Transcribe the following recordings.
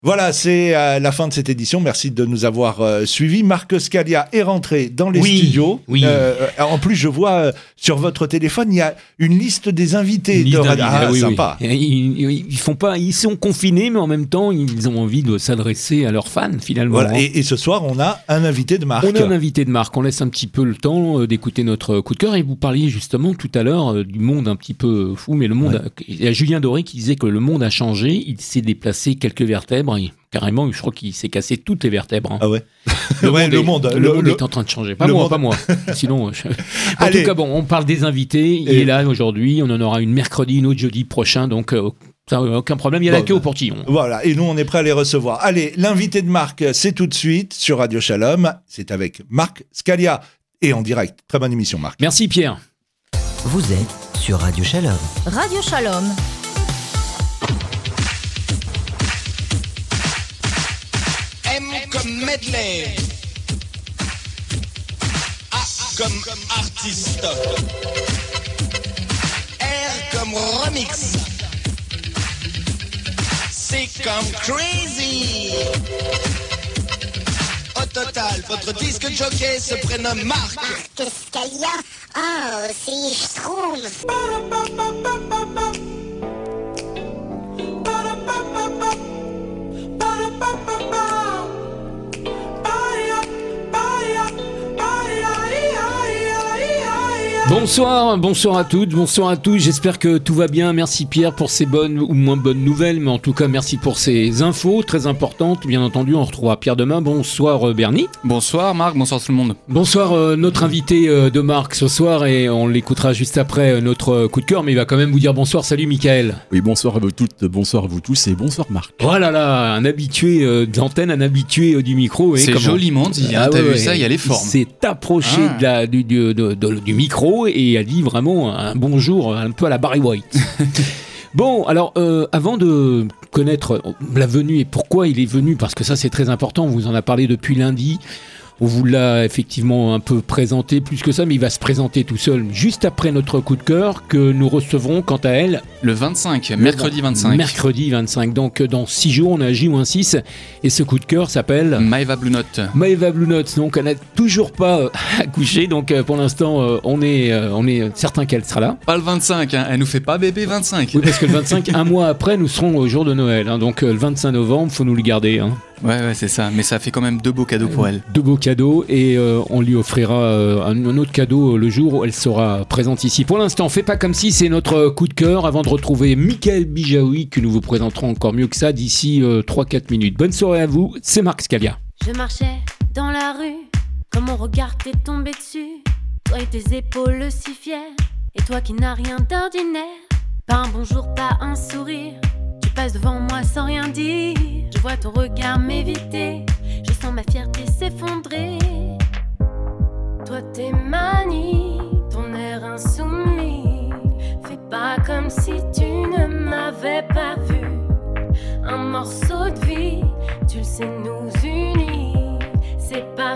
Voilà, c'est la fin de cette édition. Merci de nous avoir suivis. Marc Scalia est rentré dans les studios. Oui. En plus, je vois sur votre téléphone, il y a une liste des invités de Radio. Sympa. Oui. Ils sont confinés, mais en même temps, ils ont envie de s'adresser à leurs fans, finalement. Voilà. Et ce soir, on a un invité de marque. On laisse un petit peu le temps d'écouter notre coup de cœur. Et vous parliez justement tout à l'heure du monde un petit peu fou, mais le monde. Il y a Julien Doré qui disait que le monde a changé. Il s'est déplacé quelques vertèbres. Carrément, je crois qu'il s'est cassé toutes les vertèbres. Ah ouais. Le monde est en train de changer. Pas moi. Sinon, en tout cas, on parle des invités. Il est là aujourd'hui. On en aura une mercredi, une autre jeudi prochain. Donc, ça, aucun problème. Il y a la queue au portillon. Voilà. Et nous, on est prêts à les recevoir. Allez, l'invité de Marc, c'est tout de suite sur Radio Shalom. C'est avec Marc Scalia et en direct. Très bonne émission, Marc. Merci, Pierre. Vous êtes sur Radio Shalom. Radio Shalom. Comme medley, A comme artiste, R comme remix, C comme crazy. Au total, votre disque jockey se prénomme Marc. Marc Scalia, oh si je trouve. Bonsoir à toutes, bonsoir à tous. J'espère que tout va bien. Merci Pierre pour ces bonnes ou moins bonnes nouvelles, mais en tout cas merci pour ces infos très importantes. Bien entendu, on retrouvera Pierre demain. Bonsoir Bernie. Bonsoir Marc, bonsoir tout le monde. Bonsoir notre invité de Marc ce soir et on l'écoutera juste après notre coup de cœur, mais il va quand même vous dire bonsoir. Salut Michael. Oui, bonsoir à vous toutes, bonsoir à vous tous et bonsoir Marc. Oh là là, un habitué de l'antenne, un habitué du micro. C'est joliment dit, t'as vu ça, il y a les formes. Il s'est approché du micro et il a dit vraiment un bonjour un peu à la Barry White. Bon, alors avant de connaître la venue et pourquoi il est venu, parce que ça c'est très important, on vous en a parlé depuis lundi, on vous l'a effectivement un peu présenté plus que ça, mais il va se présenter tout seul juste après notre coup de cœur que nous recevrons quant à elle le 25, mercredi 25. Mercredi 25, donc dans 6 jours on a J-6 et ce coup de cœur s'appelle Maëva Blue Note. Maëva Blue Note, donc elle n'a toujours pas accouché, donc pour l'instant on est certain qu'elle sera là. Pas le 25, elle nous fait pas bébé 25. Oui, parce que le 25, un mois après, nous serons au jour de Noël, donc le 25 novembre, faut nous le garder. Ouais, c'est ça, mais ça fait quand même 2 beaux cadeaux pour elle. 2 beaux cadeaux et on lui offrira un autre cadeau le jour où elle sera présente ici. Pour l'instant, fais pas comme si, c'est notre coup de cœur avant de retrouver Michael Bijaoui que nous vous présenterons encore mieux que ça d'ici 3-4 minutes. Bonne soirée à vous, c'est Marc Scalia. Je marchais dans la rue, quand mon regard t'est tombé dessus. Toi et tes épaules si fières, et toi qui n'as rien d'ordinaire. Pas un bonjour, pas un sourire. Tu passes devant moi sans rien dire. Je vois ton regard m'éviter. Je sens ma fierté s'effondrer. Toi t'es manie, ton air insoumis. Fais pas comme si tu ne m'avais pas vu. Un morceau de vie, tu le sais, nous unit. C'est pas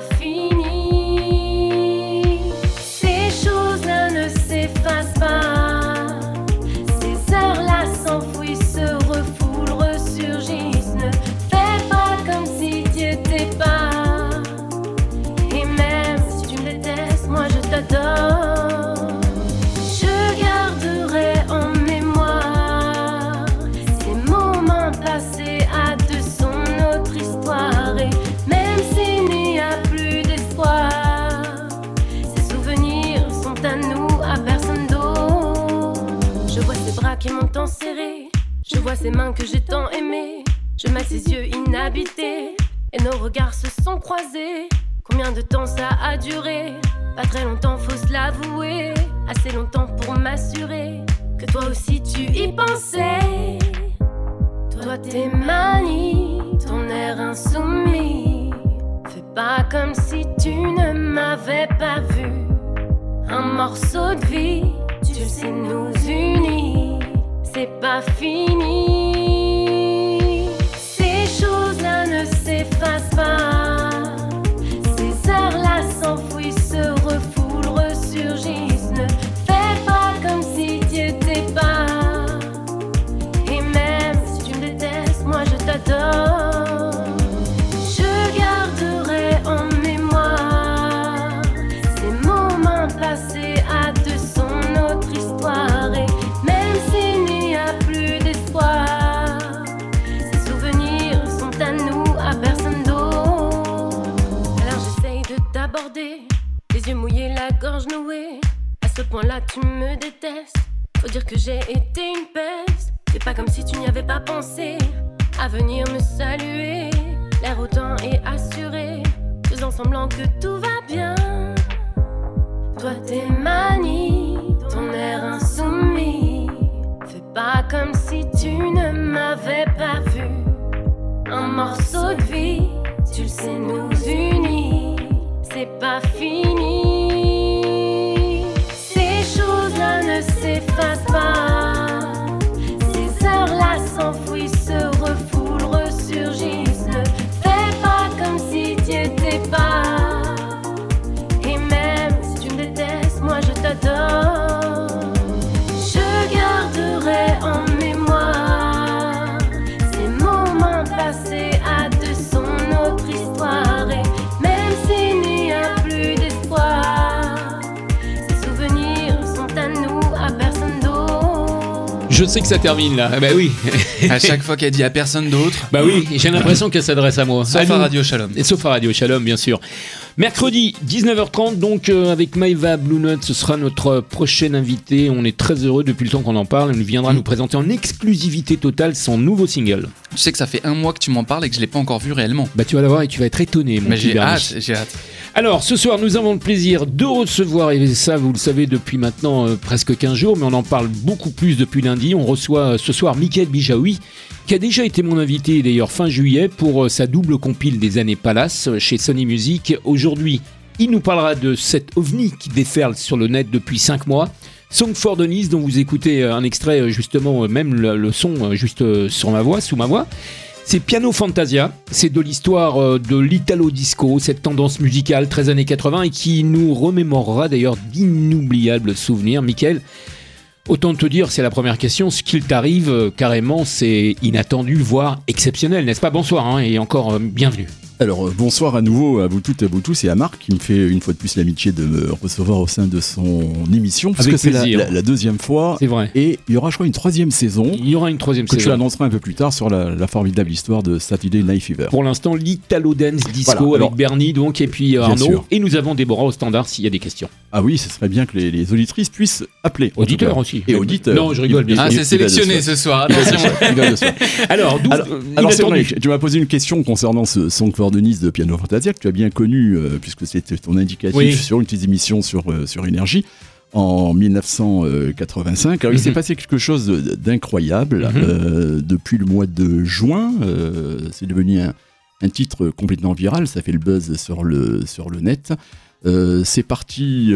fini. Ces choses-là ne s'effacent pas. Ces heures-là s'enfouissent, se refoulent, ressurgissent. Ne fais pas comme si t'y étais pas. Et même si tu me détestes, moi je t'adore. Je garderai en mémoire ces moments passés à deux sont notre histoire. Et même s'il n'y a plus d'espoir, ces souvenirs sont à nous, à personne d'autre. Je vois ses bras qui m'ont tant serré, je vois ses mains que j'ai tant aimées. Je mets ses yeux inhabités et nos regards se sont croisés. Combien de temps ça a duré? Pas très longtemps, faut se l'avouer. Assez longtemps pour m'assurer que toi aussi tu y pensais. Toi t'es manie, ton air insoumis. Fais pas comme si tu ne m'avais pas vu. Un morceau de vie, tu le sais, nous unit. C'est pas fini. Ces choses-là ne s'effacent pas. Ces heures-là s'enfouissent, se refoulent, ressurgissent. Ne fais pas comme si t'y étais pas. Et même si tu me détestes, moi je t'adore. gorge nouée. À ce point-là, tu me détestes. Faut dire que j'ai été une peste. C'est pas comme si tu n'y avais pas pensé à venir me saluer. L'air autant est assuré, faisant semblant que tout va bien. Toi tes manies, ton air insoumis. Fais pas comme si tu ne m'avais pas vu. Un morceau de vie, tu le sais, nous unit. C'est pas fini. Ces choses-là ne s'effacent pas. Ces heures-là s'enfuient, se refoulent, ressurgissent. Ne fais pas comme si t'y étais pas. Et même si tu me détestes, moi je t'adore. Je garderai en mémoire ces moments passés à deux sont notre histoire. Et même s'il n'y a plus d'espoir, ces souvenirs sont à nous, à personne d'autre. Je sais que ça termine là. Bah oui. À chaque fois qu'elle dit à personne d'autre. Bah oui, j'ai l'impression qu'elle s'adresse à moi. Sauf nous. à Radio Shalom. Et sauf à Radio Shalom, bien sûr. Mercredi, 19h30, donc avec Maëva Blue Note, ce sera notre prochaine invitée. On est très heureux depuis le temps qu'on en parle. Elle viendra nous présenter en exclusivité totale son nouveau single. Tu sais que ça fait 1 mois que tu m'en parles et que je l'ai pas encore vu réellement. Bah tu vas la voir et tu vas être étonné. Mon Mais petit j'ai Bernie. hâte, j'ai hâte. Alors, ce soir, nous avons le plaisir de recevoir, et ça, vous le savez depuis maintenant presque 15 jours, mais on en parle beaucoup plus depuis lundi. On reçoit ce soir Mickaël Bijaoui, qui a déjà été mon invité, d'ailleurs, fin juillet, pour sa double compile des années Palace chez Sony Music. Aujourd'hui, il nous parlera de cet ovni qui déferle sur le net depuis 5 mois. Song for Denise, dont vous écoutez un extrait, justement, même le son juste sur ma voix, sous ma voix. C'est Piano Fantasia, c'est de l'histoire de l'Italo Disco, cette tendance musicale 13 années 80 et qui nous remémorera d'ailleurs d'inoubliables souvenirs. Mickaël, autant te dire, c'est la première question, ce qu'il t'arrive carrément, c'est inattendu, voire exceptionnel, n'est-ce pas? Bonsoir hein, et encore bienvenue. Alors bonsoir à nouveau à vous toutes et à vous tous et à Marc qui me fait une fois de plus l'amitié de me recevoir au sein de son émission parce Avec que c'est plaisir. la deuxième fois. C'est vrai. Et il y aura je crois une 3e saison Il y aura une 3e que tu saison. l'annonceras un peu plus tard sur la formidable histoire de Saturday Night Fever. Pour l'instant, l'Italo Dance Disco Voilà, alors, avec Bernie donc, et puis Arnaud. sûr. Et nous avons Déborah au standard s'il y a des questions. Ah oui, ce serait bien que les auditrices puissent appeler. en tout Auditeurs cas. aussi. Et auditeurs. Non, je rigole, bien Ah, sûr. c'est sélectionné ce soir, attention. Il va de soi. Alors, d'où Alors c'est vrai, inattendu. tu m'as posé une question concernant ce Song for Denise de Piano Fantasia que tu as bien connu puisque c'était ton indicatif Oui. sur une de tes émissions sur Énergie en 1985. Alors il s'est passé quelque chose d'incroyable depuis le mois de juin. C'est devenu un titre complètement viral, ça fait le buzz sur le net. C'est parti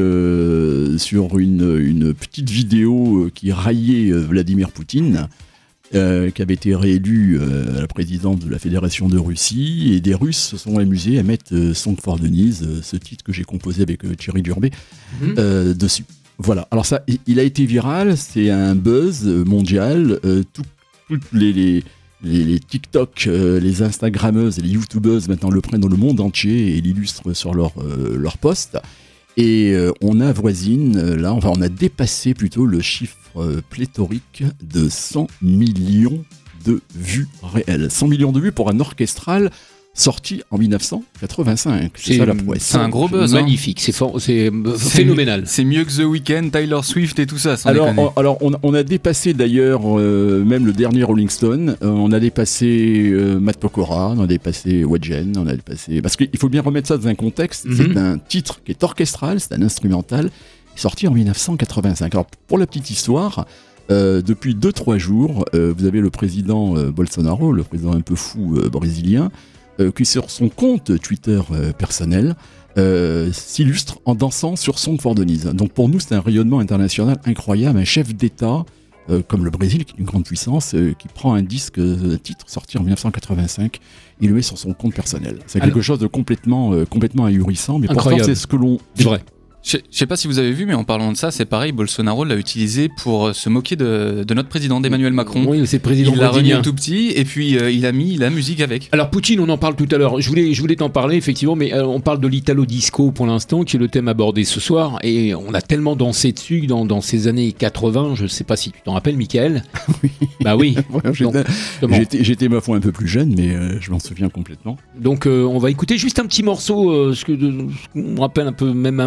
sur une petite vidéo qui raillait Vladimir Poutine, qui avait été réélu à la présidence de la Fédération de Russie, et des Russes se sont amusés à mettre Song for Denise, ce titre que j'ai composé avec Thierry Durbet, dessus. Voilà, alors ça, il a été viral, c'est un buzz mondial, toutes les TikTok, les Instagrammeuses et les YouTubeuses maintenant le prennent dans le monde entier et l'illustrent sur leur post. Et on avoisine, là, enfin on a dépassé plutôt le chiffre pléthorique de 100 millions de vues réelles. 100 millions de vues pour un orchestral sorti en C'est- 1985. C'est ça la prouesse. C'est un gros buzz. hein. Magnifique, c'est phénoménal. C'est mieux que The Weeknd, Taylor Swift et tout ça, sans déconner. Alors on a dépassé d'ailleurs même le dernier Rolling Stone, on a dépassé Matt Pokora, on a dépassé Wadjen, on a dépassé... Parce qu'il faut bien remettre ça dans un contexte, c'est un titre qui est orchestral, c'est un instrumental, sorti en 1985. Alors pour la petite histoire, depuis 2-3 jours, vous avez le président Bolsonaro, le président un peu fou brésilien, qui sur son compte Twitter personnel s'illustre en dansant sur Song for Denise. Donc pour nous c'est un rayonnement international incroyable, un chef d'État comme le Brésil qui est une grande puissance qui prend un disque, un titre sorti en 1985, il le met sur son compte personnel. C'est quelque chose de complètement ahurissant, mais Incroyable. pourtant c'est ce que l'on... C'est vrai. Je sais pas si vous avez vu, mais en parlant de ça, c'est pareil, Bolsonaro l'a utilisé pour se moquer de notre président, d'Emmanuel Macron. Oui, c'est le président Il l'a remis brésilien. tout petit et puis il a mis la musique avec. Alors Poutine, on en parle tout à l'heure. Je voulais t'en parler effectivement, mais on parle de l'Italo Disco pour l'instant, qui est le thème abordé ce soir, et on a tellement dansé dessus dans ces années 80. Je sais pas si tu t'en rappelles, Mickaël. Oui. Bah oui. Voilà, Donc, comment j'étais ma foi un peu plus jeune, mais je m'en souviens complètement. Donc on va écouter juste un petit morceau, ce qu'on rappelle un peu même avant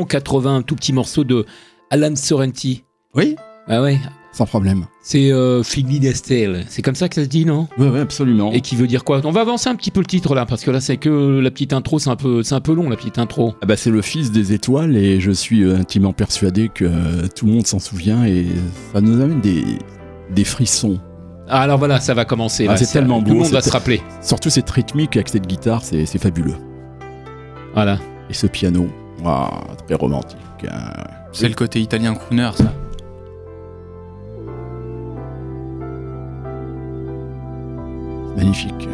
80, un tout petit morceau de Alan Sorrenti. Oui, Ah ouais, sans problème. c'est Figli d'Estelle. C'est comme ça que ça se dit, non? Oui, absolument. Et qui veut dire quoi? On va avancer un petit peu le titre là, parce que là c'est que la petite intro, c'est un peu long la petite intro. Ah bah, c'est le fils des étoiles et je suis intimement persuadé que tout le monde s'en souvient et ça nous amène des frissons. Ah, alors voilà, ça va commencer. Ah, là. c'est Ça- tellement Tout le beau, monde va c'est- se rappeler. Surtout cette rythmique avec cette guitare, c'est fabuleux. Voilà. Et ce piano, très romantique. C'est le côté italien crooner, ça. Magnifique.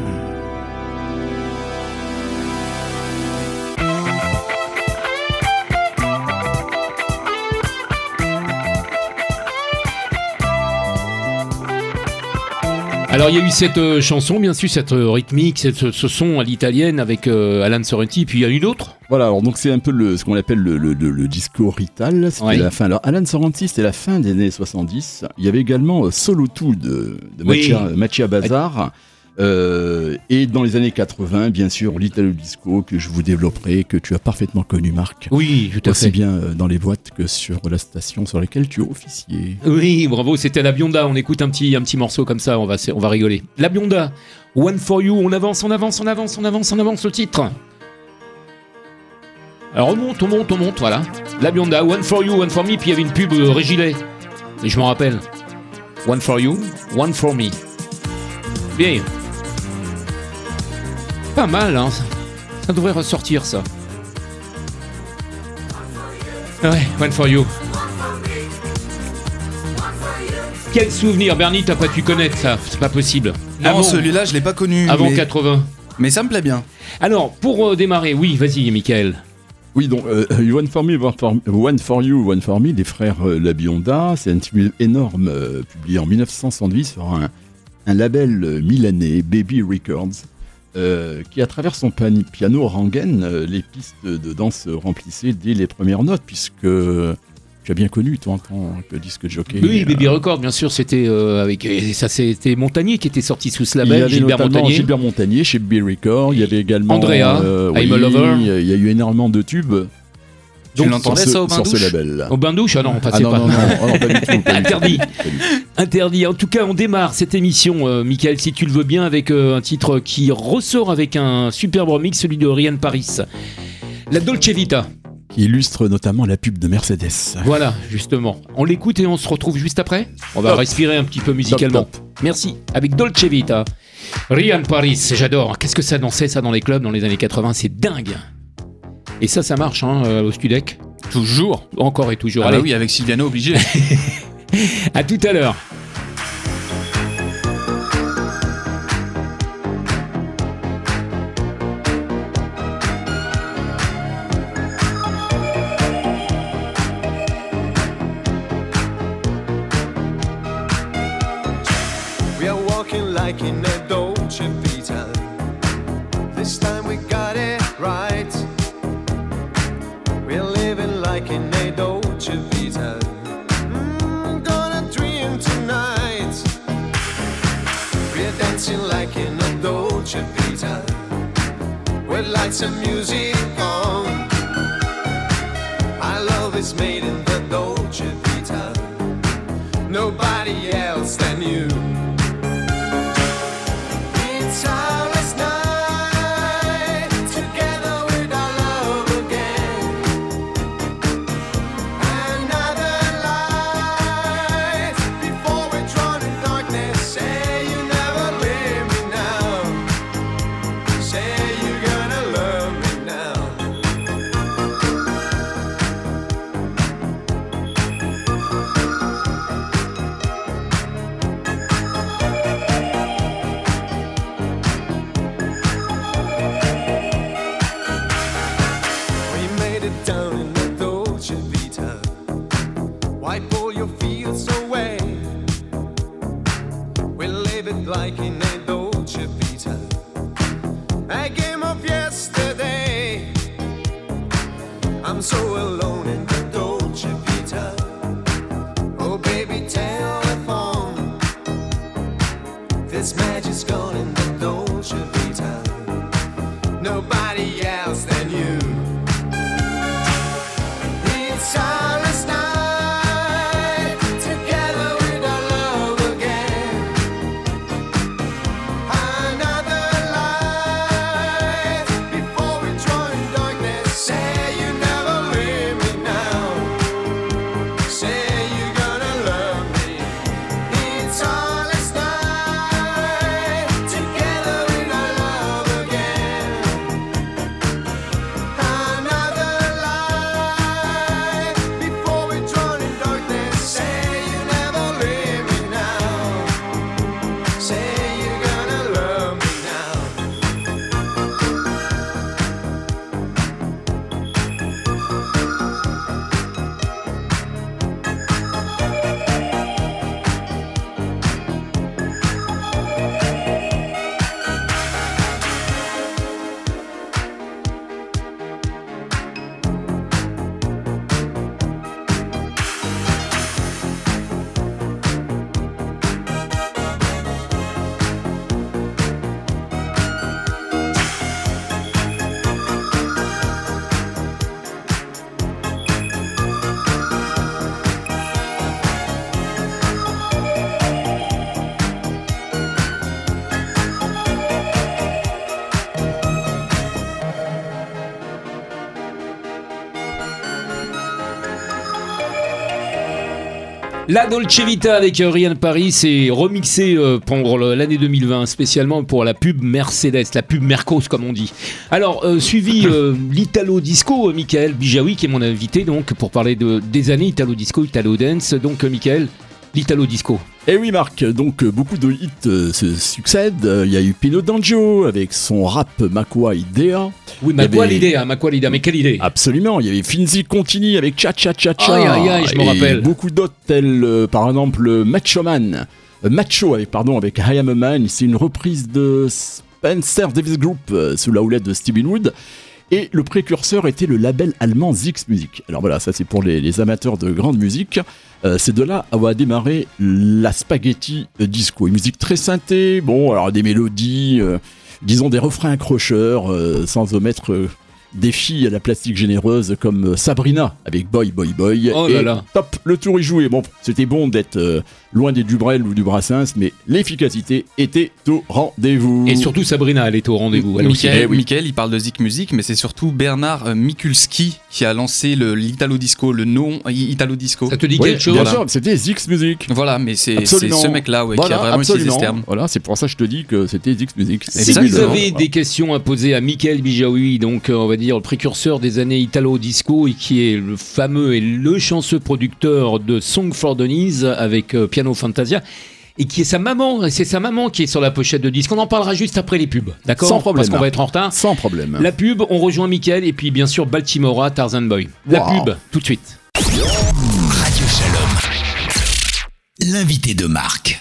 Alors il y a eu cette chanson, bien sûr, cette rythmique, ce son à l'italienne avec Alan Sorrenti, puis il y a une autre. Voilà, alors donc c'est un peu ce qu'on appelle le disco rital, c'était Oui. la fin. Alors Alan Sorrenti, c'était la fin des années 70. Il y avait également Solo 2 de Oui. Mattia Bazar. Et dans les années 80, bien sûr, l'Italo Disco que je vous développerai, que tu as parfaitement connu, Marc. Oui, tout à Aussi fait. bien dans les boîtes que sur la station sur laquelle tu officiais. Oui, bravo, c'était La Bionda. On écoute un petit morceau comme ça, on va rigoler. La Bionda, One for You, on avance le titre. Alors on monte, voilà. La Bionda, One for You, One for Me, puis il y avait une pub Régilet. Et je m'en rappelle. One for You, One for Me. Bien. Pas mal, hein. Ça devrait ressortir, ça. Ouais, One for You. Quel souvenir, Bernie, t'as pas pu connaître ça, c'est pas possible. Non, celui-là, je l'ai pas connu. Avant mais... 80. mais ça me plaît bien. Alors, pour démarrer, oui, vas-y, Michael. Oui, donc One for Me, One for You, One for Me, des frères La Bionda, c'est un tube énorme publié en 1970 sur un label milanais, Baby Records, qui à travers son piano rengaine, les pistes de danse remplissaient dès les premières notes, puisque tu as bien connu toi en tant que disque jockey. Oui, Baby Record, bien sûr, c'était avec. Et ça, c'était Montagnier qui était sorti sous ce Il y label, avait Gilbert notamment Montagnier. Gilbert Montagnier chez Baby Records, il y avait également Andrea, I'm a Lover. il y a eu énormément de tubes. Tu l'entendais, sur ça, au sur ce bain-douche label. Au bain-douche, ah non, on passait non, pas. non, pas du tout. Interdit. Pas du tout. Interdit. En tout cas, on démarre cette émission, Michael, si tu le veux bien, avec un titre qui ressort avec un superbe remix, celui de Ryan Paris. La Dolce Vita. Qui illustre notamment la pub de Mercedes. Voilà, justement. On l'écoute et on se retrouve juste après. On va Top. respirer un petit peu musicalement. Top. Merci. Avec Dolce Vita. Ryan Paris, j'adore. Qu'est-ce que ça dansait, ça, dans les clubs dans les années 80? C'est dingue. Et ça marche, au Studec. Toujours. Encore et toujours. Ah bah Allez, oui, avec Sylviano, obligé. à tout à l'heure. We are walking like in a Dolce Vita. This time we got it right. We're living like in a Dolce Vita. Gonna dream tonight. We're dancing like in a Dolce Vita. With lights and music on. Our love is made in the Dolce Vita. Nobody else than you. It's our last night together with our love again. Another light before we drown in darkness. Say you never leave me now. Say you're gonna love me now. We made it down in the Dolce Vita. Wipe all your fears away. We live it like in a Dolce Vita. A game of yesterday. I'm so alone in the Dolce Vita. Oh baby, telephone. This magic's gone in the Dolce Vita. Nobody else than you. La Dolce Vita avec Ryan Paris, c'est remixé pour l'année 2020, spécialement pour la pub Mercedes, la pub Mercos comme on dit. Alors, suivi l'Italo Disco, Michael Bijawi qui est mon invité donc pour parler des années Italo Disco, Italo Dance. Donc Michael, l'Italo Disco. Eh oui Marc, donc beaucoup de hits se succèdent. Il y a eu Pino D'Angio avec son rap Macqua Idea. Oui, Macqua l'idée, mais quelle idée? Absolument, il y avait Finzi Contini avec Cha Cha Cha Cha. Aïe aïe aïe, je me rappelle. Beaucoup d'autres tels par exemple Macho avec I Am a Man. C'est une reprise de Spencer Davis Group sous la houlette de Stevie Wood. Et le précurseur était le label allemand Zix Music. Alors voilà, ça c'est pour les amateurs de grande musique. C'est de là où a démarré la spaghetti disco. Une musique très synthé, bon, alors des mélodies, disons des refrains accrocheurs, sans omettre des filles à la plastique généreuse comme Sabrina avec Boy Boy Boy. Oh là là. Top, le tour y joué. Bon, c'était bon d'être loin des Dubrel ou du Brassens, mais l'efficacité était au rendez-vous. Et surtout Sabrina, elle était au rendez-vous. Michael, il parle de Zik Music, mais c'est surtout Bernard Mikulski qui a lancé l'Italo Disco, le nom Italo Disco. Ça te dit quelque chose? Bien sûr, c'était Zix Music. Voilà, mais c'est ce mec-là qui a vraiment utilisé ce terme. Voilà, c'est pour ça que je te dis que c'était Zix Music. Si vous avez des questions à poser à Michael Bijawi, donc on va dire le précurseur des années Italo Disco et qui est le fameux et le chanceux producteur de Song for Denise avec Piano Fantasia, et qui est sa maman, c'est sa maman qui est sur la pochette de disque. On en parlera juste après les pubs, d'accord? Sans problème. Parce qu'on va être en retard. Sans problème. La pub, on rejoint Michael et puis bien sûr Baltimora, Tarzan Boy. La pub, tout de suite. Radio Shalom, l'invité de Marc.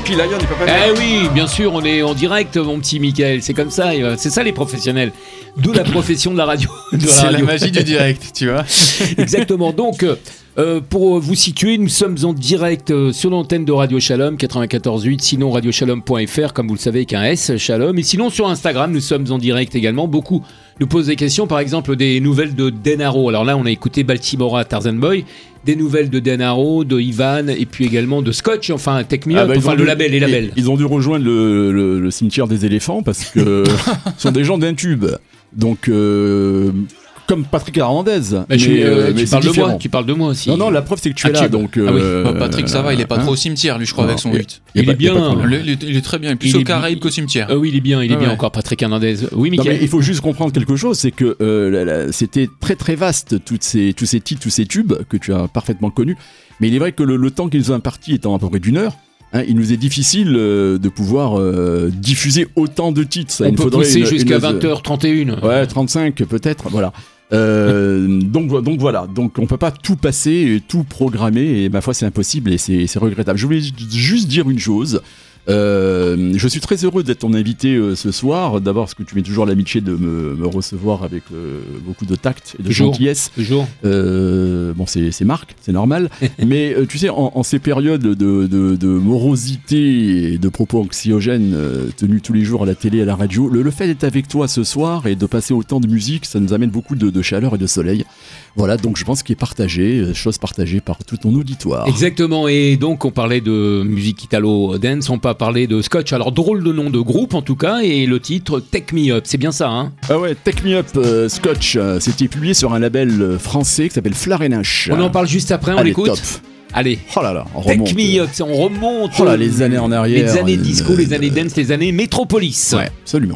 puis Lion n'est pas Eh oui, bien sûr, on est en direct, mon petit Michael. C'est comme ça, c'est ça les professionnels. D'où la profession de la radio. C'est la magie du direct, tu vois. Exactement. Donc, pour vous situer, nous sommes en direct sur l'antenne de Radio Shalom 94.8, sinon radioshalom.fr, comme vous le savez, avec un S, Shalom. Et sinon, sur Instagram, nous sommes en direct également. Beaucoup nous posent des questions, par exemple, des nouvelles de Denaro. Alors là, on a écouté Baltimora, Tarzan Boy. Des nouvelles de Denaro, de Ivan, et puis également de Scotch, enfin Take Me Up, enfin le label, les labels. Ils ont dû rejoindre le cimetière des éléphants parce que ce sont des gens d'un tube. Donc, comme Patrick Hernandez. Mais tu parles de moi aussi. Non, la preuve c'est que tu es là. Donc, Patrick, ça va, il est pas trop au cimetière, lui, je crois, avec son 8. Il est bien. Il est très bien, plus au Caraïbes qu'au cimetière. Oui, il est bien encore, Patrick Hernandez. Oui, Mickaël. Il faut juste comprendre quelque chose, c'est que c'était très très vaste, tous ces titres, tous ces tubes que tu as parfaitement connus. Mais il est vrai que le temps qu'ils nous ont imparti étant à peu près d'une heure, il nous est difficile de pouvoir diffuser autant de titres. On peut pousser jusqu'à 20h31. Ouais, 35 peut-être, voilà. Donc voilà, donc on peut pas tout passer, tout programmer, et ma foi c'est impossible et c'est regrettable. Je voulais juste dire une chose. Je suis très heureux d'être ton invité ce soir. D'abord parce que tu mets toujours l'amitié de me recevoir avec beaucoup de tact et de gentillesse. Toujours. Bon, c'est Marc, c'est normal. Mais tu sais, en ces périodes de morosité et de propos anxiogènes tenus tous les jours à la télé, à la radio, le fait d'être avec toi ce soir et de passer autant de musique, ça nous amène beaucoup de chaleur et de soleil. Voilà, donc je pense qu'il est partagé, chose partagée par tout ton auditoire. Exactement, et donc on parlait de musique italo dance, on peut parler de Scotch, alors drôle de nom de groupe en tout cas, et le titre Take Me Up, c'est bien ça, hein? Ah ouais, Take Me Up, Scotch, c'était publié sur un label français qui s'appelle Flarenache. On en parle juste après, on l'écoute. Top. Allez, oh là là, on remonte. Take Me Up, on remonte. Oh là, les années en arrière. Les années disco, les années dance, les années métropolis. Ouais, absolument.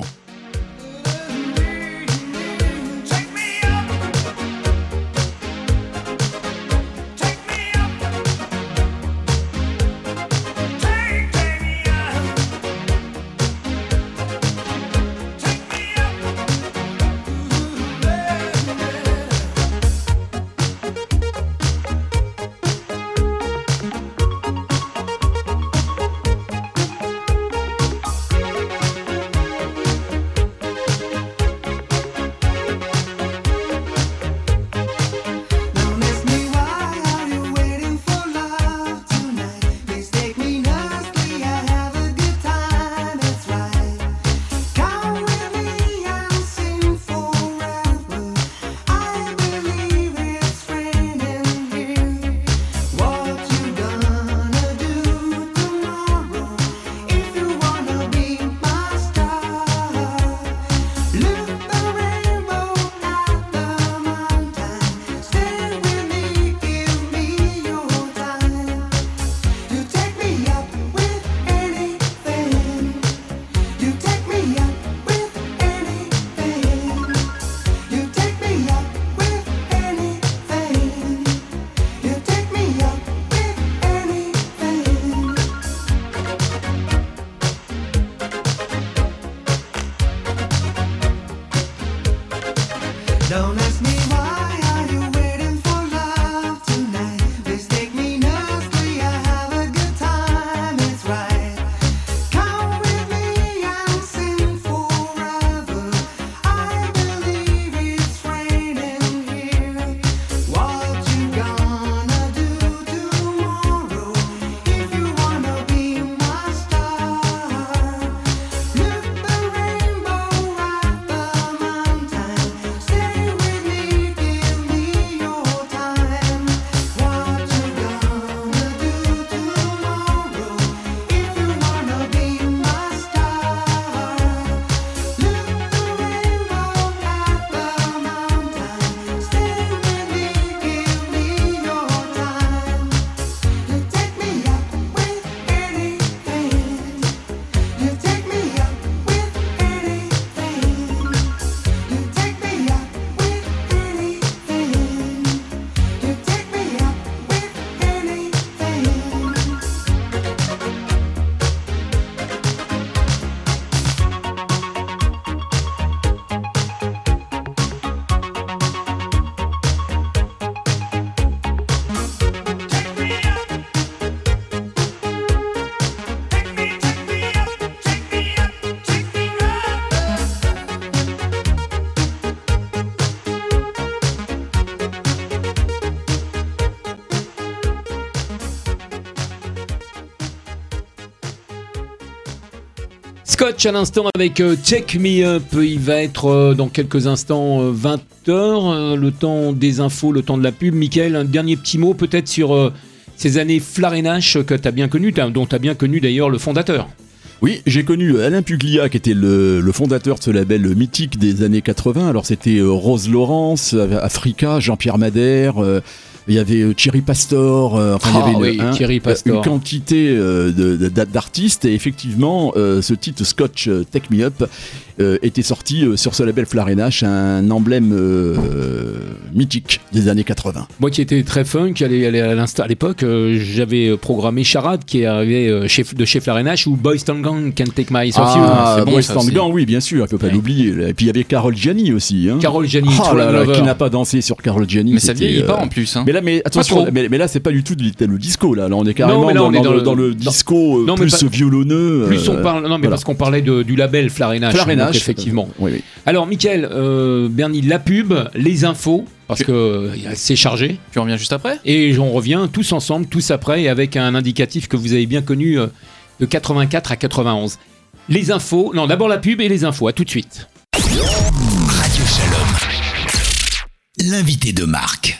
Scotch à l'instant avec Check Me Up. Il va être dans quelques instants 20h. Le temps des infos, le temps de la pub. Mickaël, un dernier petit mot peut-être sur ces années Flarenache que tu as bien connues, dont tu as bien connu d'ailleurs le fondateur. Oui, j'ai connu Alain Puglia qui était le fondateur de ce label mythique des années 80. Alors c'était Rose Laurence, Africa, Jean-Pierre Madère, il y avait Thierry Pastor, il y avait une quantité d'artistes et effectivement ce titre Scotch Take Me Up était sorti sur ce label Flarenache, un emblème mythique des années 80. Moi qui étais très funk, à l'époque, j'avais programmé Charade qui est arrivé de chez Flarenache ou Boys Town Gang Can't Take My Eyes Off You. Ah, Boys Town Gang, oui, bien sûr, il ne faut pas l'oublier. Et puis il y avait Carol Gianni aussi. Hein. Carol Gianni, qui n'a pas dansé sur Carol Gianni. Mais ça vieillit pas en plus. Hein. Mais attention, mais là c'est pas du tout le disco. Là on est carrément dans le disco plus violonneux. Plus on parle, non mais parce qu'on parlait du label Flarenache. Donc, effectivement. Oui. Alors Mickaël, Bernie, la pub, les infos, parce que c'est chargé. Tu reviens juste après. Et on revient tous ensemble, tous après, et avec un indicatif que vous avez bien connu de 84 à 91. Les infos, non d'abord la pub et les infos, à tout de suite. Radio Shalom, l'invité de Marc.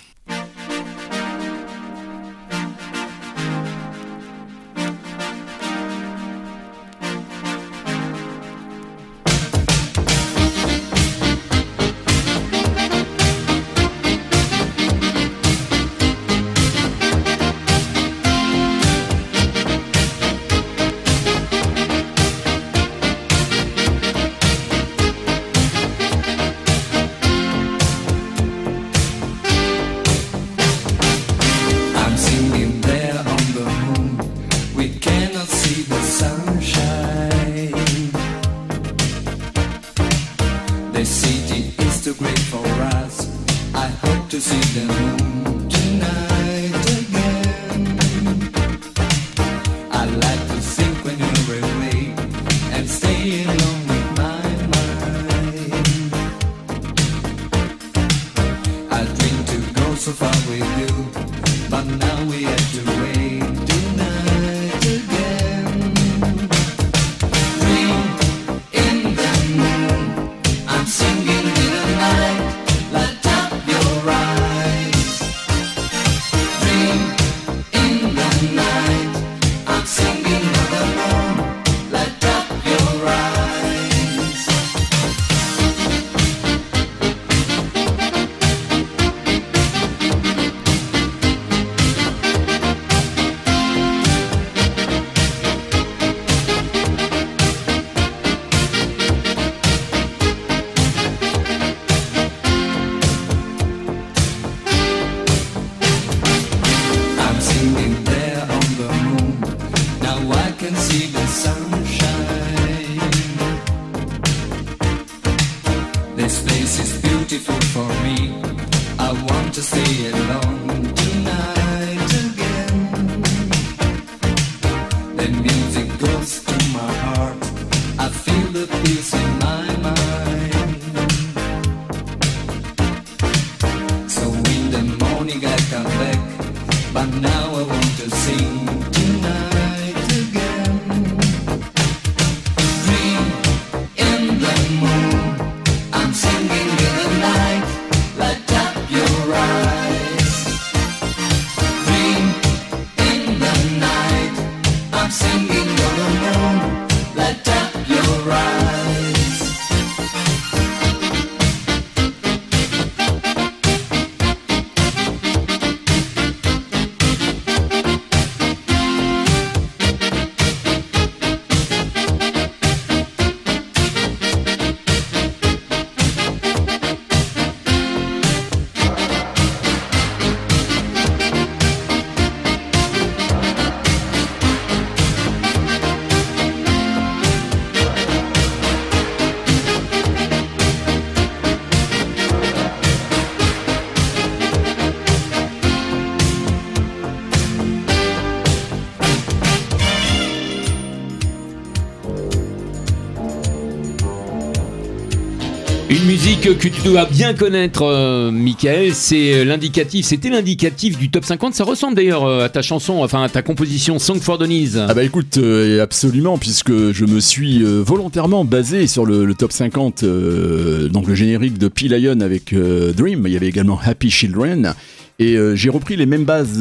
Une musique que tu dois bien connaître, Michael, c'était l'indicatif du top 50. Ça ressemble d'ailleurs à ta chanson, enfin à ta composition Song for Denise. Ah bah écoute, absolument, puisque je me suis volontairement basé sur le top 50, donc le générique de P-Lion avec Dream, il y avait également Happy Children, et j'ai repris les mêmes bases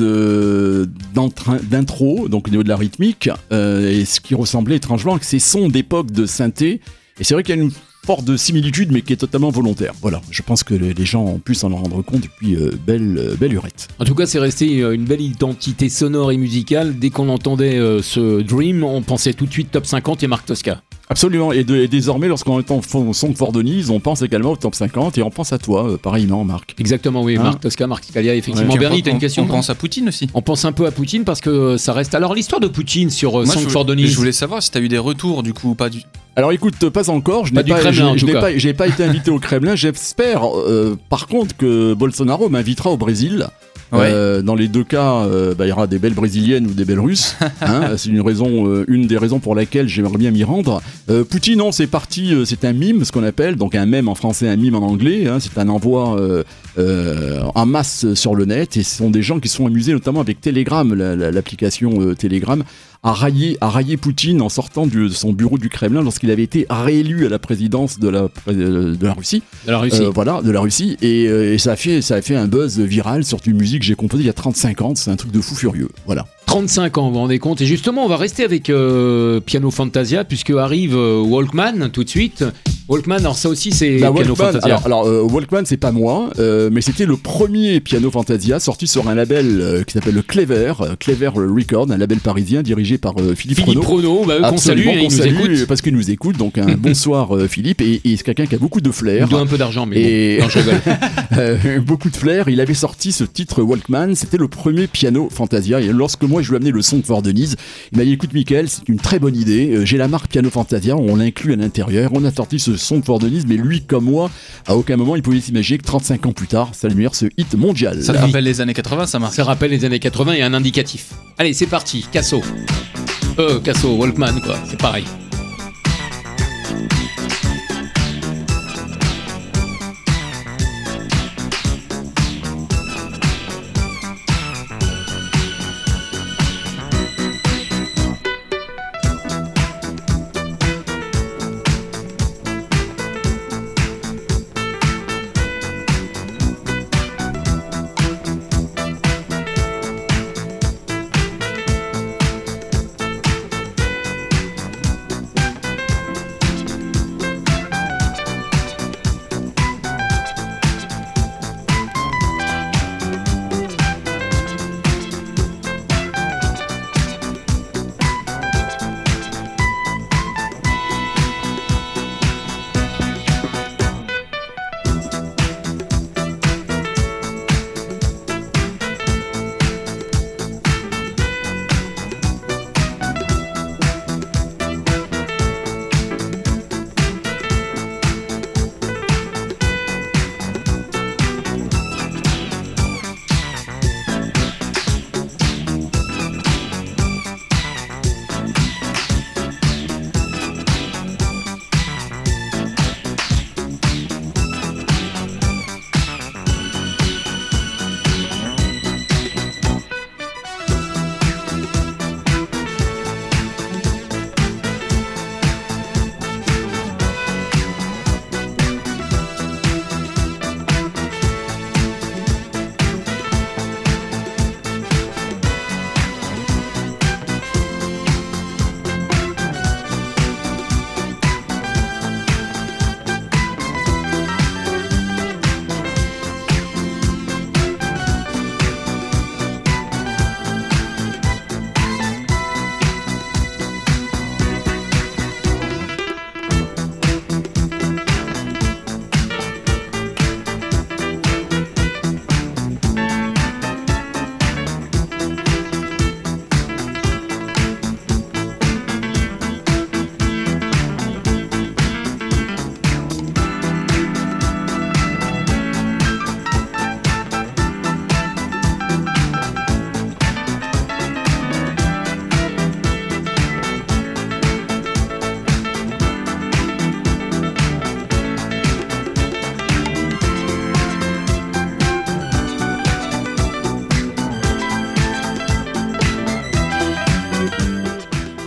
d'intro, donc au niveau de la rythmique, et ce qui ressemblait étrangement à ces sons d'époque de synthé, et c'est vrai qu'il y a une forte de similitude, mais qui est totalement volontaire. Voilà, je pense que les gens ont pu s'en rendre compte, et puis belle urette. En tout cas, c'est resté une belle identité sonore et musicale. Dès qu'on entendait ce Dream, on pensait tout de suite top 50 et Marc Tosca. Absolument, et désormais, lorsqu'on entend Song for Denise, on pense également au top 50, et on pense à toi, pareillement, Marc. Exactement, oui, Marc Tosca, Marc Scalia, effectivement. Ouais. Bernie, t'as une question? On pense à Poutine aussi. On pense un peu à Poutine parce que ça reste... Alors, l'histoire de Poutine sur Song for Denise... Je voulais savoir si t'as eu des retours, du coup, ou pas du... Alors écoute, pas encore, j'ai pas été invité au Kremlin, j'espère par contre que Bolsonaro m'invitera au Brésil. Ouais. Dans les deux cas, il y aura des belles brésiliennes ou des belles russes. C'est une des raisons pour laquelle j'aimerais bien m'y rendre. Poutine, non, c'est parti, c'est un mime, ce qu'on appelle, donc un mème en français, un mime en anglais. C'est un envoi en masse sur le net, et ce sont des gens qui se sont amusés, notamment avec Telegram, l'application Telegram, à railler Poutine en sortant de son bureau du Kremlin lorsqu'il avait été réélu à la présidence de la Russie. De la Russie. De la Russie. Et ça a fait un buzz viral sur une musique que j'ai composée il y a 35 ans. C'est un truc de fou furieux. Voilà. 35 ans, vous vous rendez compte. Et justement, on va rester avec Piano Fantasia, puisque arrive Walkman tout de suite. Walkman, alors ça aussi c'est Piano Fantasia. Alors Walkman, c'est pas moi, mais c'était le premier Piano Fantasia sorti sur un label qui s'appelle le Clever Record, un label parisien dirigé par Philippe Renaud. Qu'on salue, il nous écoute. Parce qu'il nous écoute, donc un bonsoir Philippe, et c'est quelqu'un qui a beaucoup de flair. Il doit un peu d'argent, mais bon, non, je rigole. Beaucoup de flair. Il avait sorti ce titre Walkman, c'était le premier Piano Fantasia, et lorsque moi je lui ai amené le Song for Denise, il m'a dit écoute Michael, c'est une très bonne idée, j'ai la marque Piano Fantasia, on l'inclut à l'intérieur, on a sorti ce Song for Denise, mais lui comme moi, à aucun moment il pouvait s'imaginer que 35 ans plus tard, ça allait devenir ce hit mondial. Ça te rappelle les années 80, ça marche. Ça rappelle les années 80 et un indicatif. Allez, c'est parti, Casso, Walkman quoi, c'est pareil.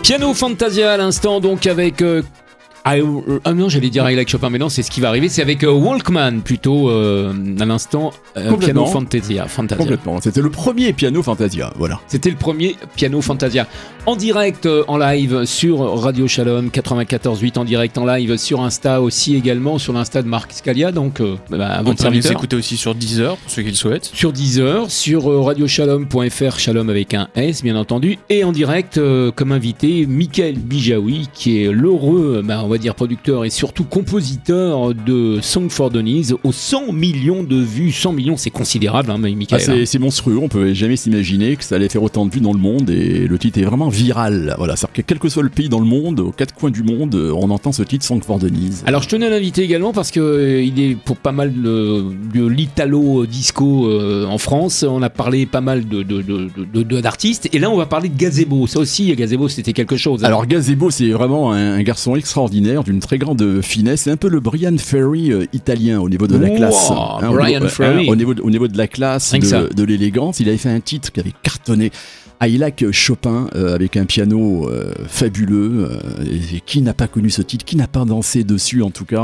Piano Fantasia à l'instant, donc avec. Non, j'allais dire avec Chopin, mais non, c'est ce qui va arriver. C'est avec Walkman plutôt à l'instant. Piano Fantasia. Complètement. C'était le premier Piano Fantasia. Voilà. C'était le premier Piano Fantasia en direct, en live sur Radio Shalom 94.8, en direct, en live sur Insta aussi également, sur l'Insta de Marc Scalia. Donc, On peut nous écouter aussi sur Deezer pour ceux qui le souhaitent. Sur Deezer, sur radioshalom.fr, Shalom avec un S bien entendu, et en direct comme invité Michael Bijawi, qui est l'heureux, on va dire producteur et surtout compositeur de Song for Denise aux 100 millions de vues. 100 millions, c'est considérable, Michael. C'est monstrueux, on peut jamais s'imaginer que ça allait faire autant de vues dans le monde, et le titre est vraiment viral. Voilà, c'est-à-dire que quel que soit le pays dans le monde, aux quatre coins du monde, on entend ce titre Song for Denise. Alors je tenais à l'inviter également parce que il est pour pas mal de l'italo disco en France. On a parlé pas mal d'artistes, et là on va parler de Gazebo. Ça aussi, Gazebo, c'était quelque chose. Alors Gazebo, c'est vraiment un garçon extraordinaire, d'une très grande finesse. C'est un peu le Brian Ferry italien au niveau de la classe. Brian Ferry. Au niveau de la classe, de l'élégance. Il avait fait un titre qui avait cartonné. I Like Chopin, avec un piano fabuleux. Et qui n'a pas connu ce titre? Qui n'a pas dansé dessus, en tout cas?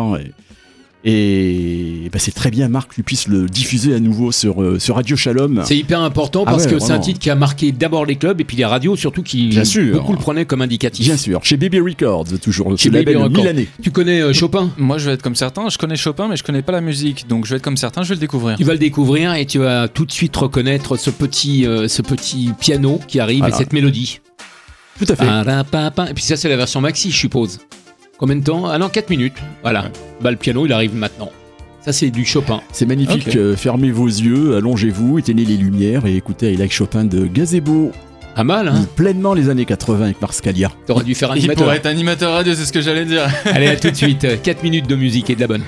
Et c'est très bien, Marc, que tu puisses le diffuser à nouveau sur Radio Shalom. C'est hyper important parce que c'est un titre qui a marqué d'abord les clubs et puis les radios, surtout qui beaucoup le prenaient comme indicatif. Bien sûr, chez Baby Records, toujours. Chez Baby Records. Tu connais Chopin? Moi, je vais être comme certains. Je connais Chopin, mais je connais pas la musique. Donc, je vais être comme certains, je vais le découvrir. Tu vas le découvrir et tu vas tout de suite reconnaître ce petit piano qui arrive et cette mélodie. Tout à fait. Et puis ça, c'est la version maxi, je suppose. Combien de temps? Ah non, 4 minutes. Voilà. Le piano, il arrive maintenant. Ça, c'est du Chopin. C'est magnifique. Okay. Fermez vos yeux, allongez-vous, éteignez les lumières et écoutez I Like Chopin de Gazebo. Pas mal, hein? Pleinement les années 80 avec Marc Scalia. T'aurais dû faire animateur. Il pourrait être animateur radio, c'est ce que j'allais dire. Allez, à tout de suite. 4 minutes de musique et de la bonne.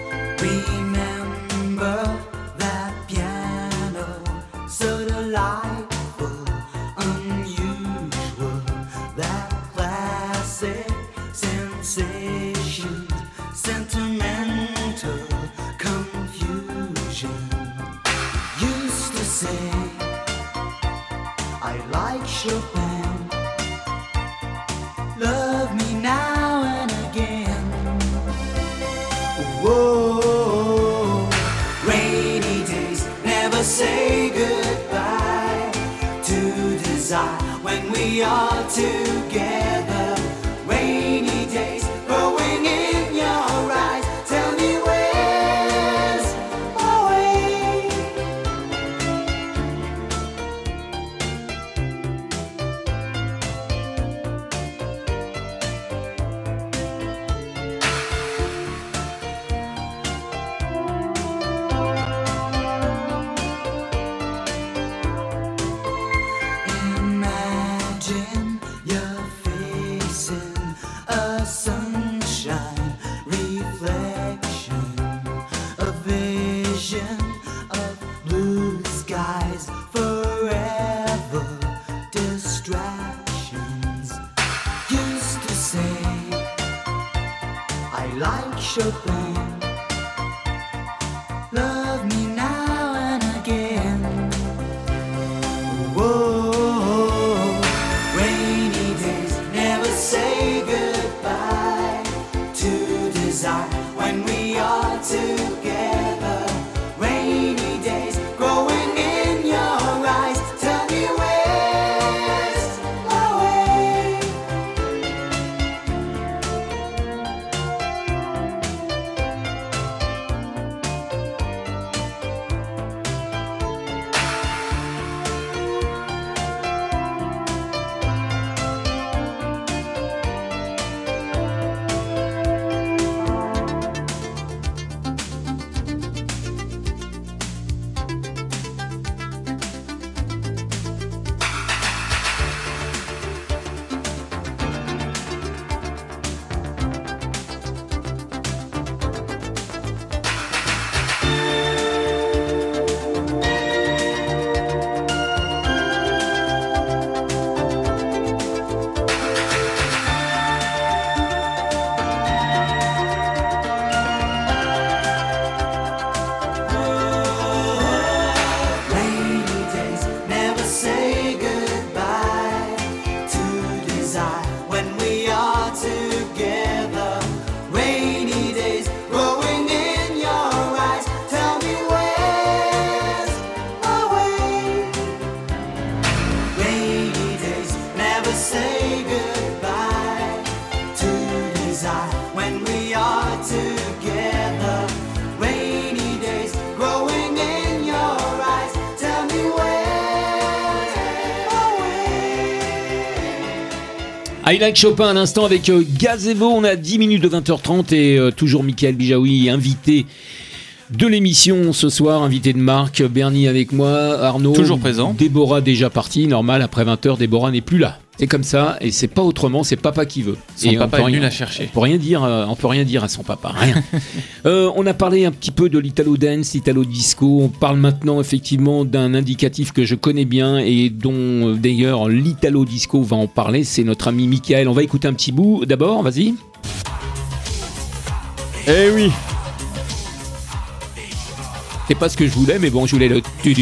Say goodbye to desire when we are together. Rainy days growing in your eyes. Tell me where's my way? Chopin, love me now and again. Whoa, rainy days never say goodbye to desire when we are together. Rainy days growing in your eyes. Tell me where's my way? I Like Chopin à l'instant avec Gazebo. On a 10 minutes de 20h30 et toujours Mickaël Bijaoui, invité de l'émission ce soir, invité de Marc, Bernie avec moi, Arnaud. Toujours présent. Déborah déjà partie, normal, après 20h, Déborah n'est plus là. C'est comme ça et c'est pas autrement, c'est papa qui veut. Son et papa est venu la chercher. On peut rien dire à son papa, rien. On a parlé un petit peu de l'Italo Dance, l'Italo Disco. On parle maintenant effectivement d'un indicatif que je connais bien et dont d'ailleurs l'Italo Disco va en parler. C'est notre ami Mickaël. On va écouter un petit bout d'abord, vas-y. Eh oui. C'est pas ce que je voulais, mais bon, je voulais le.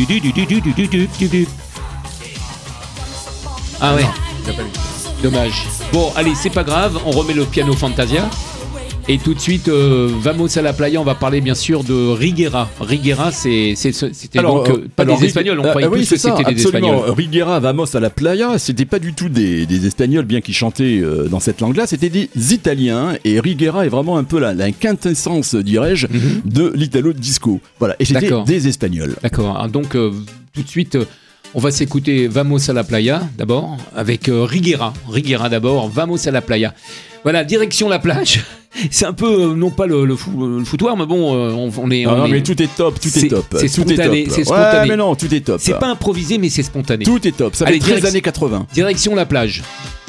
Ah ouais. Dommage. Bon, allez, c'est pas grave, on remet le piano Fantasia. Et tout de suite, vamos à la playa, on va parler bien sûr de Riguera. Riguera, c'était alors, donc pas des Espagnols, on croyait plus que c'était des Espagnols. Riguera, vamos à la playa, c'était pas du tout des Espagnols, bien qu'ils chantaient dans cette langue-là, c'était des Italiens. Et Riguera est vraiment un peu la quintessence, dirais-je, de l'Italo Disco. Voilà, et c'était des Espagnols. D'accord, donc tout de suite... on va s'écouter Vamos a la playa d'abord, avec Riguera. Riguera d'abord, Vamos a la playa. Voilà, direction la plage. C'est un peu, non pas le foutoir, mais bon, on est... Non, mais tout est top, tout est top. C'est spontané, c'est spontané. Ouais, mais non, tout est top. C'est pas improvisé, mais c'est spontané. Tout est top, ça fait 13 années 80. Direction la plage.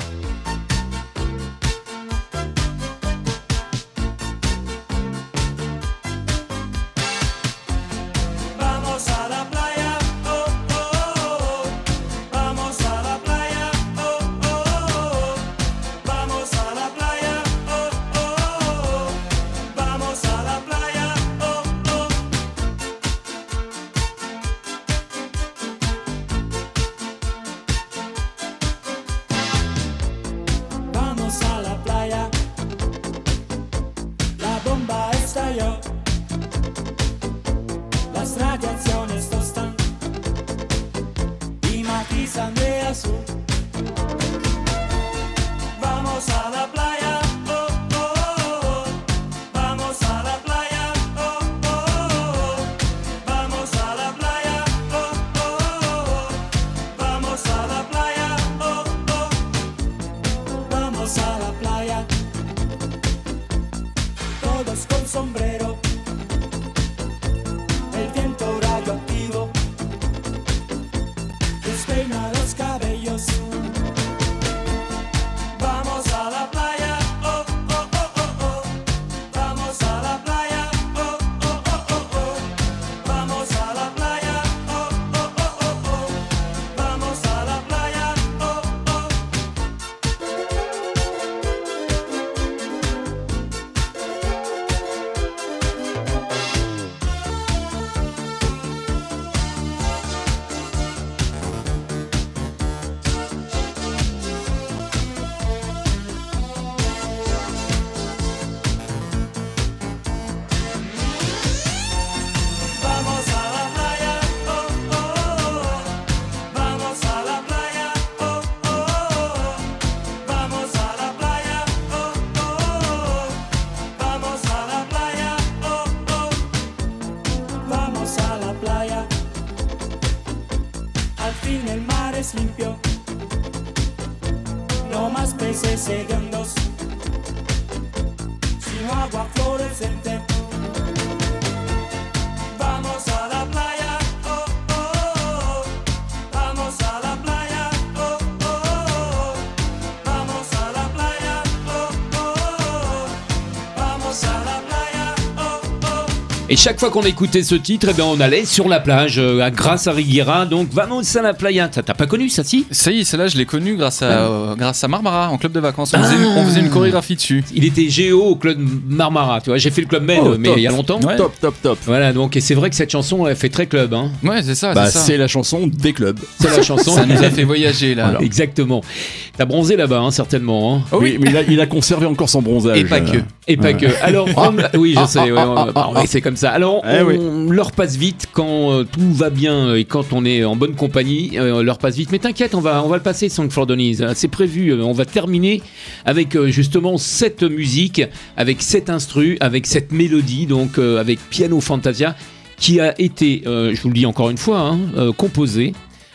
Et chaque fois qu'on écoutait ce titre, eh ben on allait sur la plage grâce à Riguera. Donc vamos a la playa. T'as pas connu ça, si? Ça y est, celle-là je l'ai connue grâce à Marmara en club de vacances. On faisait une chorégraphie dessus. Il était géo au club Marmara. Tu vois, j'ai fait le club Med, mais il y a longtemps. Ouais. Top. Voilà, donc et c'est vrai que cette chanson elle fait très club. Hein. Ouais, c'est ça. C'est la chanson des clubs. C'est la chanson. Ça nous a fait voyager là. Voilà. Exactement. T'as bronzé là-bas, hein, certainement. Hein. Oh, oui, mais il a conservé encore son bronzage. Et pas que. Et pas que. Alors, oui, je sais. C'est comme ça. Alors, l'heure passe vite quand tout va bien et quand on est en bonne compagnie. L'heure passe vite. Mais t'inquiète, on va le passer, Song for Denise. C'est prévu. On va terminer avec justement cette musique, avec cet instru, avec cette mélodie, donc avec Piano Fantasia, qui a été, je vous le dis encore une fois, composée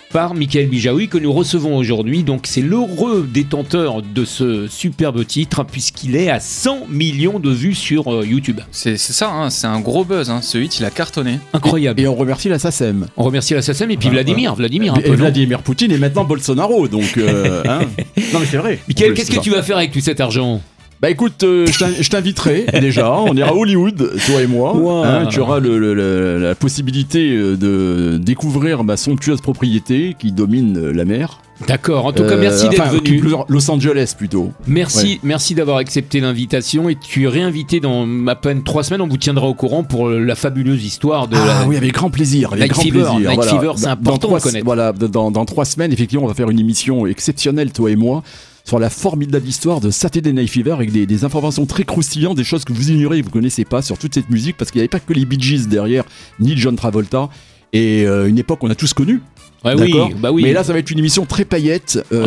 par Michael Bijaoui que nous recevons aujourd'hui. Donc c'est l'heureux détenteur de ce superbe titre puisqu'il est à 100 millions de vues sur YouTube. C'est ça, hein, c'est un gros buzz. Hein. Ce hit, il a cartonné. Incroyable. Et on remercie la SACEM. On remercie la SACEM et puis Vladimir un peu, et Vladimir Poutine et maintenant Bolsonaro. Donc, hein. Non mais c'est vrai. Michael, qu'est-ce que tu vas faire avec tout cet argent ? Bah écoute, je t'inviterai déjà, on ira à Hollywood, toi et moi, wow. Tu auras la possibilité de découvrir ma somptueuse propriété qui domine la mer. D'accord, en tout cas merci d'être venu. Los Angeles plutôt. Merci d'avoir accepté l'invitation et tu es réinvité dans à peine 3 semaines, on vous tiendra au courant pour la fabuleuse histoire de oui, avec grand plaisir. Night Fever, c'est important à connaître. Voilà, dans 3 semaines, effectivement, on va faire une émission exceptionnelle, toi et moi, sur la formidable histoire de Saturday Night Fever avec des informations très croustillantes, des choses que vous ignorez et que vous connaissez pas sur toute cette musique parce qu'il n'y avait pas que les Bee Gees derrière, ni John Travolta. Et une époque qu'on a tous connue. Ouais, oui, bah oui. Mais là, ça va être une émission très paillette. Ça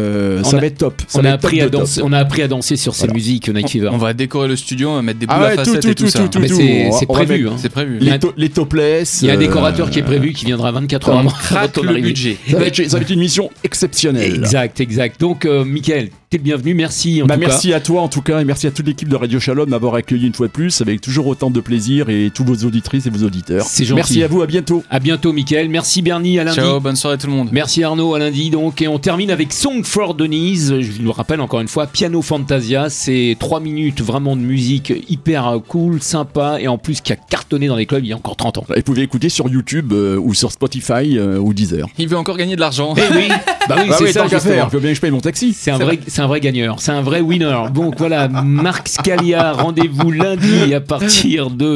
va être top. On a appris à danser sur ces musiques Night Fever. On va décorer le studio, on va mettre des boules à facettes et tout ça. C'est prévu. C'est prévu. Les topless. Il y a un décorateur qui est prévu qui viendra 24 heures avant. Craque le budget. Ça va être une émission exceptionnelle. Exact. Donc, Mickaël, t'es le bienvenu. Merci en tout cas. Merci à toi en tout cas et merci à toute l'équipe de Radio Shalom de m'avoir accueilli une fois de plus avec toujours autant de plaisir et tous vos auditrices et vos auditeurs. C'est gentil. Merci à vous, à bientôt. À bientôt, Mickaël. Merci Bernie, à lundi. Ciao, bonne soirée tout le monde. Merci Arnaud, à lundi donc. Et on termine avec Song for Denise. Je vous le rappelle encore une fois, Piano Fantasia. C'est 3 minutes vraiment de musique hyper cool, sympa et en plus qui a cartonné dans les clubs il y a encore 30 ans. Et vous pouvez écouter sur YouTube ou sur Spotify ou Deezer. Il veut encore gagner de l'argent. Eh oui, c'est ça. Il faut bien que je paye mon taxi. C'est un vrai gagneur, c'est un vrai winner. Donc voilà, Marc Scalia, rendez-vous lundi à partir de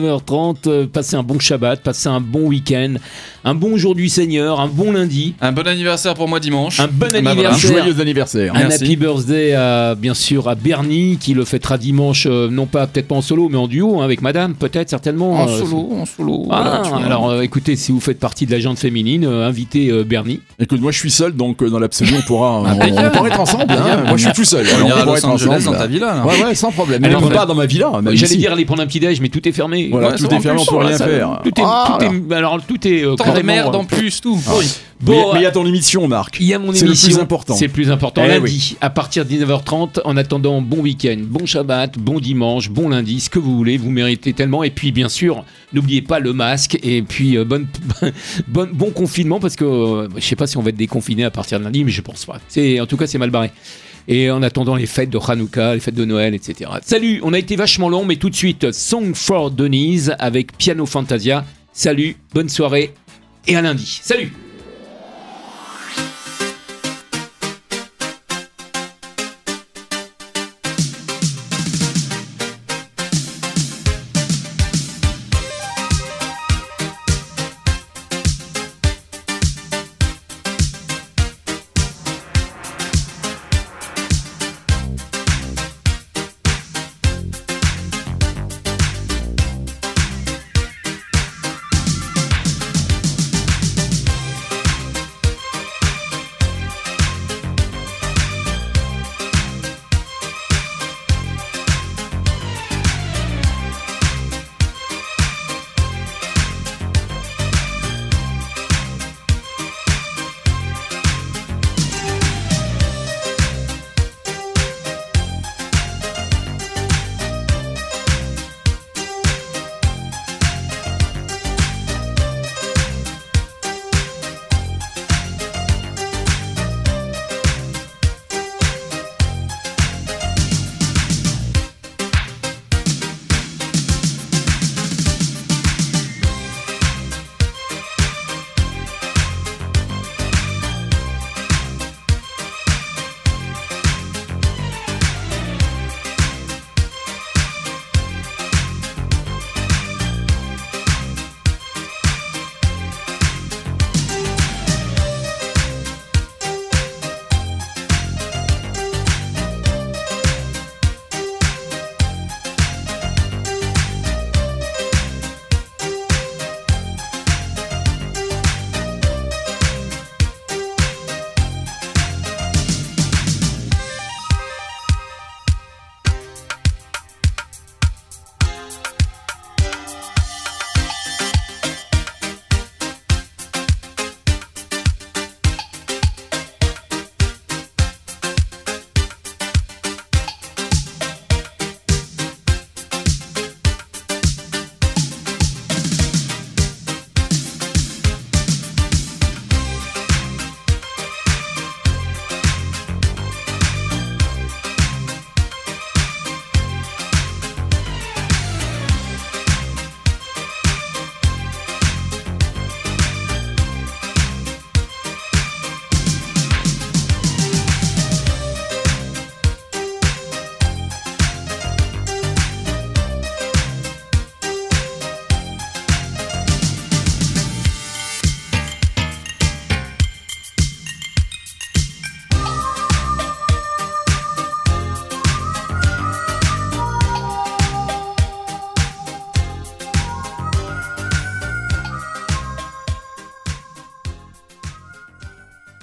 19h30. Passez un bon Shabbat, passez un bon week-end, un bon jour du Seigneur, un bon lundi. Un bon anniversaire pour moi dimanche. Un bon anniversaire. Joyeux anniversaire. Un happy birthday bien sûr à Bernie qui le fêtera dimanche, non pas peut-être pas en solo mais en duo avec madame, peut-être certainement. En solo. Ah, voilà, alors écoutez, si vous faites partie de la gente féminine, invitez Bernie. Écoute, moi je suis seul donc dans l'absolu on pourra être ensemble. Hein. Moi je suis tout seul. On ira à Los Angeles dans ta villa. Là. Ouais, sans problème. Mais on peut pas dans ma villa. J'allais dire aller prendre un petit déj mais tout est fermé. Voilà, tout est fermé, on peut rien faire. Tout est tant de merde en plus, tout. Bon, mais il y a ton émission, Marc. Il y a mon émission. C'est le plus important. C'est le plus important. Lundi, à partir de 19h30. En attendant, bon week-end, bon Shabbat, bon dimanche, bon lundi, ce que vous voulez. Vous méritez tellement. Et puis, bien sûr, n'oubliez pas le masque. Et puis, bon confinement parce que je sais pas si on va être déconfiné à partir de lundi, mais je pense pas. En tout cas, c'est mal barré. Et en attendant les fêtes de Hanouka, les fêtes de Noël, etc. Salut, on a été vachement long, mais tout de suite, Song for Denise avec Piano Fantasia. Salut, bonne soirée et à lundi. Salut!